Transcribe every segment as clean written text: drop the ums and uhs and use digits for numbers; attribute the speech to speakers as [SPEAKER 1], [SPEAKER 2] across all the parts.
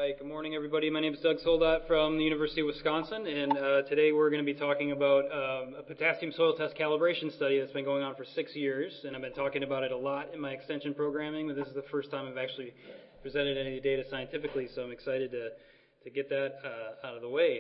[SPEAKER 1] Good morning, everybody. My name is Doug Soldat from the University of Wisconsin, and today we're going to be talking about a potassium soil test calibration study that's been going on for 6 years, and I've been talking about it a lot in my extension programming, but this is the first time I've actually presented any data scientifically, so I'm excited to get that out of the way.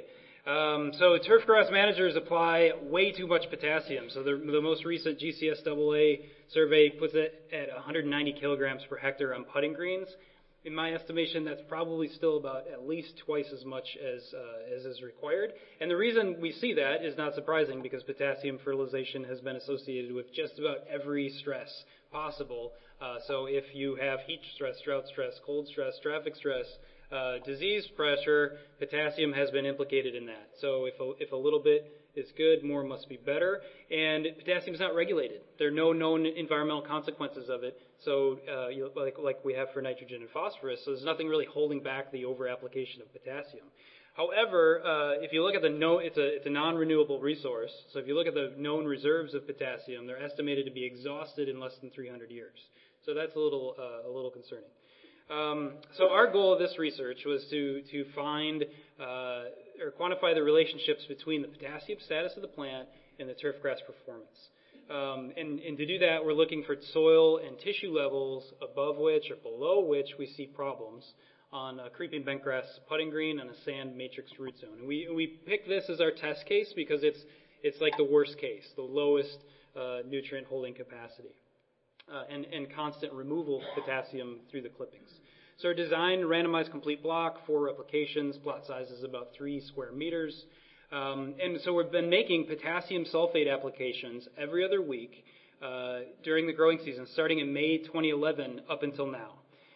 [SPEAKER 1] So turf grass managers apply way too much potassium. So the most recent GCSAA survey puts it at 190 kilograms per hectare on putting greens. In my estimation, that's probably still about at least twice as much as is required. And the reason we see that is not surprising because potassium fertilization has been associated with just about every stress possible. So if you have heat stress, drought stress, cold stress, traffic stress, disease pressure, potassium has been implicated in that. So if a little bit is good, more must be better. And potassium is not regulated. There are no known environmental consequences of it. So like we have for nitrogen and phosphorus, so there's nothing really holding back the over-application of potassium. However, if you look at it's a non-renewable resource. So if you look at the known reserves of potassium, they're estimated to be exhausted in less than 300 years. So that's a little concerning. So our goal of this research was to find or quantify the relationships between the potassium status of the plant and the turf grass performance. And to do that, we're looking for soil and tissue levels above which or below which we see problems on a creeping bentgrass putting green and a sand matrix root zone. And we picked this as our test case because it's like the worst case, the lowest nutrient holding capacity. And constant removal of potassium through the clippings. So our design, randomized complete block, 4 replications, plot size is about 3 square meters. And so we've been making potassium sulfate applications every other week during the growing season, starting in May 2011 up until now.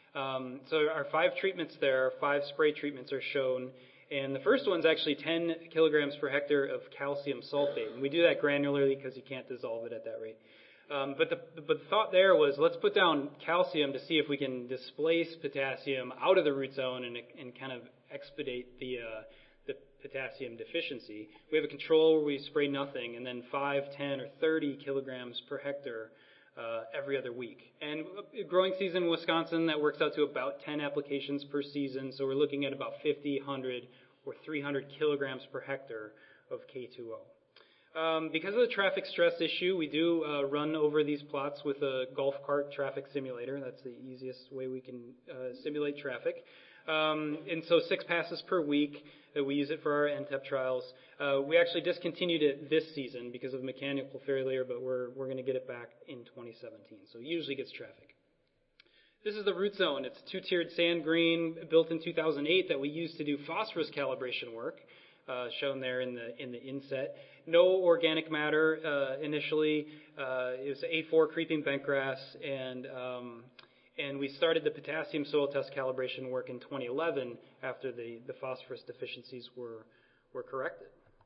[SPEAKER 1] So our 5 treatments there, 5 spray treatments are shown. And the first one's actually 10 kilograms per hectare of calcium sulfate. And we do that granularly because you can't dissolve it at that rate. But the thought there was, let's put down calcium to see if we can displace potassium out of the root zone and kind of expedite the potassium deficiency. We have a control where we spray nothing, and then 5, 10, or 30 kilograms per hectare every other week. And growing season in Wisconsin, that works out to about 10 applications per season. So we're looking at about 50, 100, or 300 kilograms per hectare of K2O. Because of the traffic stress issue, we do run over these plots with a golf cart traffic simulator. That's the easiest way we can simulate traffic. And so 6 passes per week. We use it for our NTEP trials. We actually discontinued it this season because of mechanical failure, but we're going to get it back in 2017. So it usually gets traffic. This is the root zone. It's a 2-tiered sand green built in 2008 that we used to do phosphorus calibration work. Shown there in the inset. No organic matter initially. It was A4 creeping bentgrass, and we started the potassium soil test calibration work in 2011 after the phosphorus deficiencies were corrected.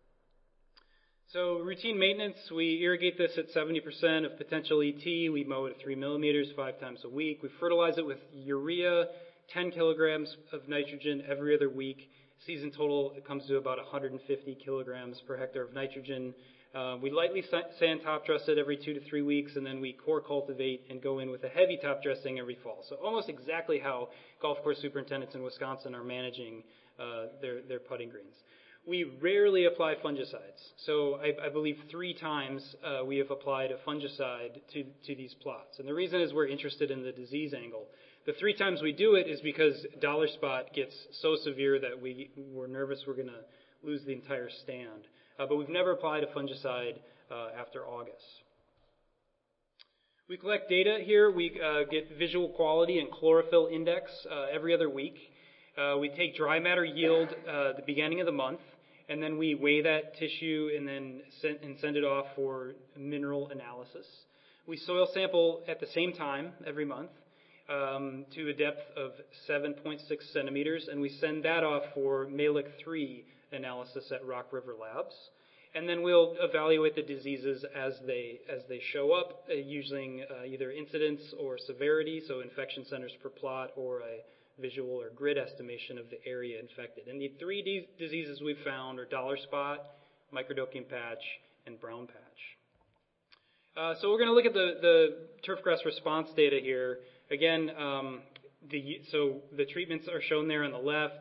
[SPEAKER 1] So routine maintenance, we irrigate this at 70% of potential ET. We mow it at 3 millimeters 5 times a week. We fertilize it with urea, 10 kilograms of nitrogen every other week. Season total, it comes to about 150 kilograms per hectare of nitrogen. We lightly sand top dress it every 2 to 3 weeks, and then we core cultivate and go in with a heavy top dressing every fall. So almost exactly how golf course superintendents in Wisconsin are managing their putting greens. We rarely apply fungicides. So I believe 3 times we have applied a fungicide to these plots. And the reason is we're interested in the disease angle. The 3 times we do it is because dollar spot gets so severe that we're nervous we're going to lose the entire stand. But we've never applied a fungicide after August. We collect data here. We get visual quality and chlorophyll index every other week. We take dry matter yield at the beginning of the month, and then we weigh that tissue and then send it off for mineral analysis. We soil sample at the same time every month. To a depth of 7.6 centimeters, and we send that off for Malick 3 analysis at Rock River Labs. And then we'll evaluate the diseases as they show up, using either incidence or severity, so infection centers per plot, or a visual or grid estimation of the area infected. And the 3 diseases we've found are dollar spot, microdopium patch, and brown patch. So we're going to look at the turfgrass response data here. Again, so the treatments are shown there on the left.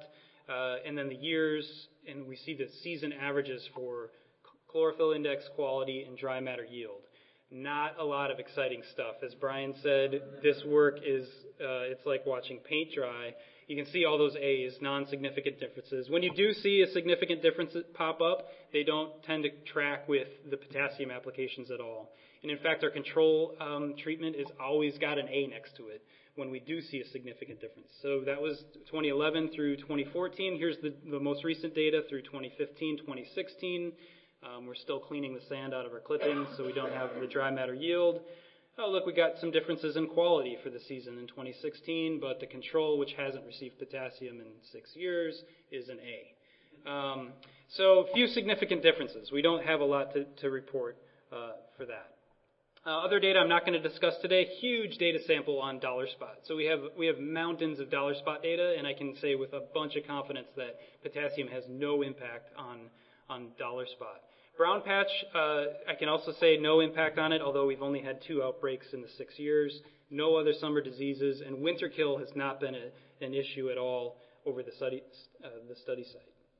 [SPEAKER 1] and then the years, and we see the season averages for chlorophyll index, quality, and dry matter yield. Not a lot of exciting stuff. As Brian said, this work is, it's like watching paint dry. You can see all those A's, non-significant differences. When you do see a significant difference pop up, they don't tend to track with the potassium applications at all. And in fact, our control treatment has always got an A next to it when we do see a significant difference. So that was 2011 through 2014. Here's the most recent data through 2015, 2016. We're still cleaning the sand out of our clippings, so we don't have the dry matter yield. Oh, look, we got some differences in quality for the season in 2016, but the control, which hasn't received potassium in 6 years, is an A. So few significant differences. We don't have a lot to report for that. Other data I'm not going to discuss today. Huge data sample on dollar spot. So we have mountains of dollar spot data, and I can say with a bunch of confidence that potassium has no impact on dollar spot. Brown patch, I can also say no impact on it, although we've only had 2 outbreaks in the 6 years. No other summer diseases, and winter kill has not been an issue at all over the study site.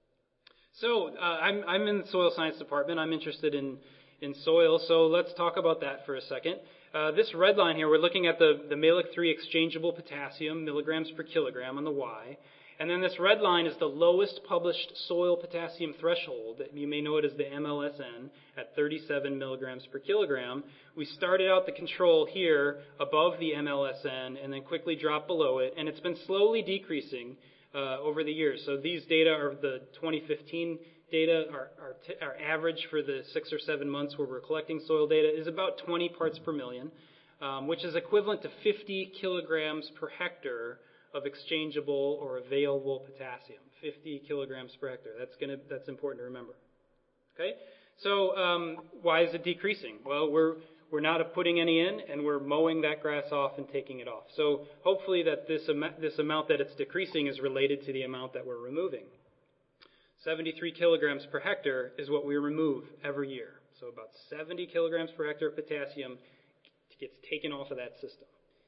[SPEAKER 1] So I'm in the soil science department. I'm interested in soil, so let's talk about that for a second. This red line here, we're looking at the Mehlich-3 exchangeable potassium, milligrams per kilogram on the Y. And then this red line is the lowest published soil potassium threshold. You may know it as the MLSN at 37 milligrams per kilogram. We started out the control here above the MLSN and then quickly dropped below it, and it's been slowly decreasing over the years. So these data are the 2015 data. Our average for the 6 or 7 months where we're collecting soil data is about 20 parts per million, which is equivalent to 50 kilograms per hectare of exchangeable or available potassium. 50 kilograms per hectare. That's important to remember. Okay, so why is it decreasing? Well, we're not putting any in, and we're mowing that grass off and taking it off. So hopefully that this amount that it's decreasing is related to the amount that we're removing. 73 kilograms per hectare is what we remove every year. So about 70 kilograms per hectare of potassium gets taken off of that system.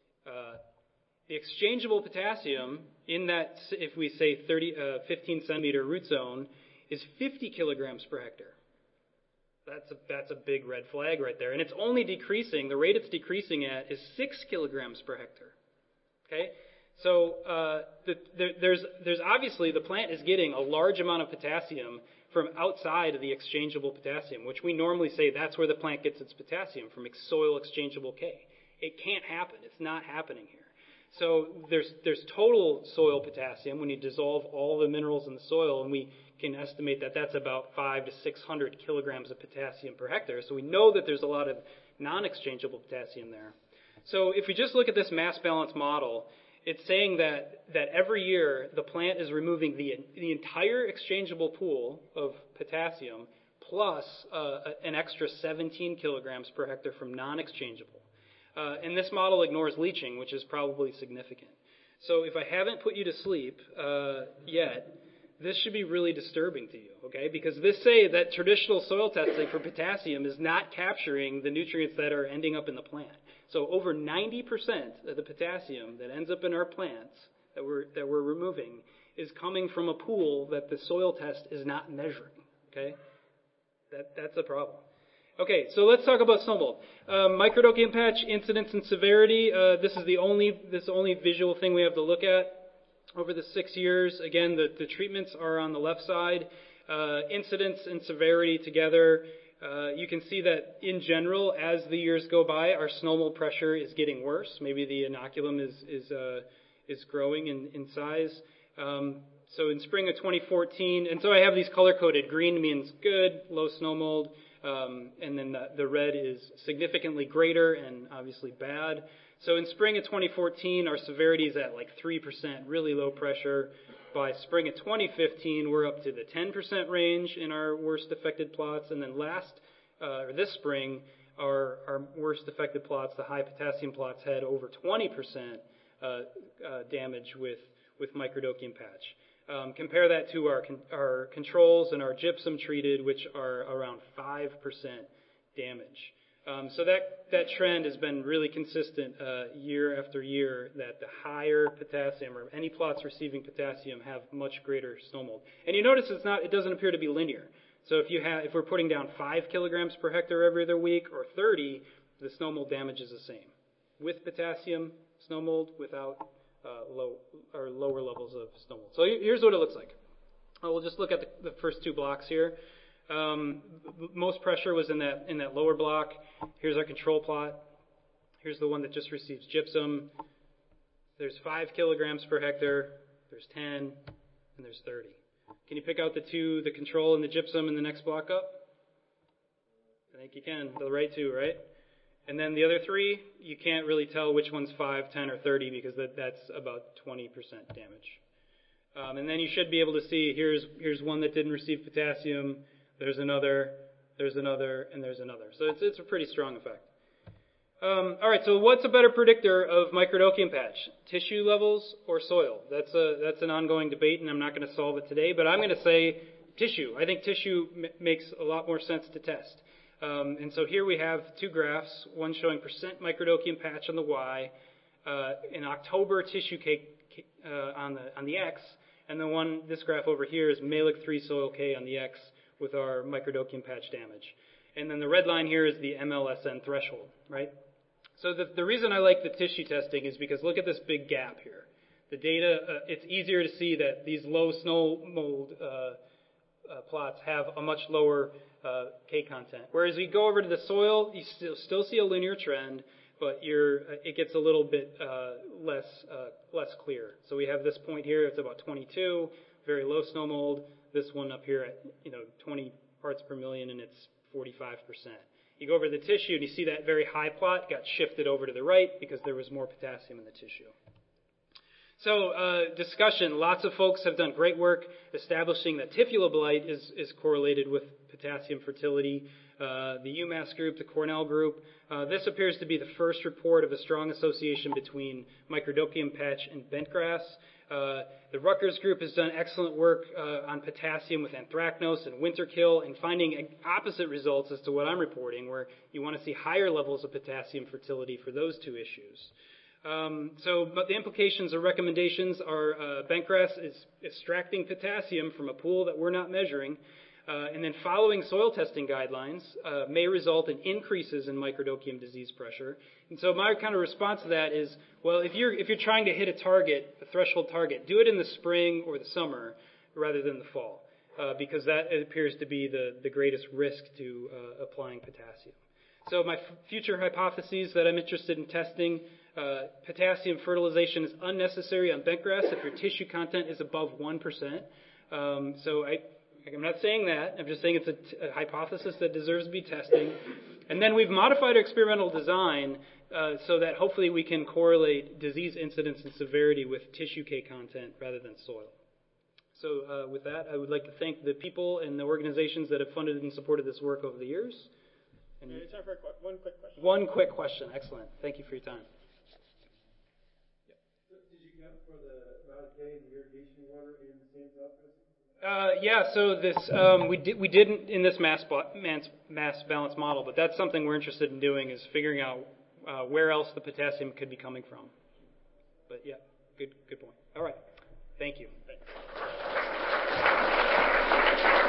[SPEAKER 1] The exchangeable potassium in that, if we say 15 centimeter root zone, is 50 kilograms per hectare. That's a big red flag right there. And it's only decreasing, the rate it's decreasing at is 6 kilograms per hectare. Okay? So there's obviously, the plant is getting a large amount of potassium from outside of the exchangeable potassium, which we normally say that's where the plant gets its potassium, from soil exchangeable K. It can't happen. It's not happening here. So there's total soil potassium when you dissolve all the minerals in the soil, and we can estimate that that's about 500 to 600 kilograms of potassium per hectare. So we know that there's a lot of non-exchangeable potassium there. So if we just look at this mass balance model, it's saying that every year the plant is removing the entire exchangeable pool of potassium plus an extra 17 kilograms per hectare from non-exchangeable. And this model ignores leaching, which is probably significant. So if I haven't put you to sleep yet, this should be really disturbing to you, okay? Because this say that traditional soil testing for potassium is not capturing the nutrients that are ending up in the plant. So over 90% of the potassium that ends up in our plants that we're removing is coming from a pool that the soil test is not measuring, okay? That's a problem. Okay, so let's talk about snow mold. Microdocium patch incidence and severity. This is the only visual thing we have to look at over the 6 years. Again, the treatments are on the left side. Incidence and severity together. You can see that in general, as the years go by, our snow mold pressure is getting worse. Maybe the inoculum is growing in size. So in spring of 2014, and so I have these color-coded. Green means good, low snow mold. And then the red is significantly greater and obviously bad. So in spring of 2014, our severity is at like 3%, really low pressure. By spring of 2015, we're up to the 10% range in our worst affected plots. And then this spring, our worst affected plots, the high potassium plots, had over 20% damage with microdocium patch. Compare that to our controls and our gypsum treated, which are around 5% damage. So that trend has been really consistent year after year, that the higher potassium, or any plots receiving potassium, have much greater snow mold. And you notice it doesn't appear to be linear. So if we're putting down 5 kilograms per hectare every other week, or 30, the snow mold damage is the same. With potassium, snow mold; without, lower levels of snow mold. So here's what it looks like. We'll just look at the first 2 blocks here. Most pressure was in that lower block. Here's our control plot. Here's the one that just receives gypsum. There's 5 kilograms per hectare. There's 10, and there's 30. Can you pick out the control and the gypsum in the next block up? I think you can. The right 2, right? And then the other 3, you can't really tell which one's 5, 10, or 30 because that's about 20% damage. And then you should be able to see here's one that didn't receive potassium. There's another, and there's another. So it's a pretty strong effect. All right, so what's a better predictor of microdochium patch? Tissue levels or soil? That's an ongoing debate, and I'm not going to solve it today, but I'm going to say tissue. I think tissue makes a lot more sense to test. And so here we have 2 graphs, one showing percent microdochium patch on the Y, in October tissue cake on the X, and this graph over here is Mehlich 3 soil K on the X with our microdochium patch damage. And then the red line here is the MLSN threshold, right? So the reason I like the tissue testing is because look at this big gap here. The data, it's easier to see that these low snow mold plots have a much lower K content. Whereas you go over to the soil, you still see a linear trend, but it gets a little bit less clear. So we have this point here, it's about 22, very low snow mold. This one up here at 20 parts per million, and it's 45%. You go over to the tissue, and you see that very high plot got shifted over to the right because there was more potassium in the tissue. So discussion. Lots of folks have done great work establishing that Typhula blight is correlated with potassium fertility. The UMass group, the Cornell group. This appears to be the first report of a strong association between microdochium patch and bentgrass. The Rutgers group has done excellent work on potassium with anthracnose and winterkill, and finding opposite results as to what I'm reporting, where you want to see higher levels of potassium fertility for those 2 issues. But the implications or recommendations are bentgrass is extracting potassium from a pool that we're not measuring, and then following soil testing guidelines may result in increases in microdochium disease pressure. And so my kind of response to that is, well, if you're trying to hit a threshold target, do it in the spring or the summer rather than the fall, because that appears to be the greatest risk to applying potassium. So my future hypotheses that I'm interested in testing: potassium fertilization is unnecessary on bentgrass if your tissue content is above 1%. I'm not saying that. I'm just saying it's a hypothesis that deserves to be testing. And then we've modified our experimental design so that hopefully we can correlate disease incidence and severity with tissue K content rather than soil. So with that, I would like to thank the people and the organizations that have funded and supported this work over the years. And
[SPEAKER 2] time for one quick question.
[SPEAKER 1] One quick question. Excellent. Thank you for your time.
[SPEAKER 2] Did you count for the amount of K in the irrigation water in the same output?
[SPEAKER 1] So this we didn't in this mass balance model, but that's something we're interested in doing, is figuring out where else the potassium could be coming from. But yeah, good point. All right, thank you.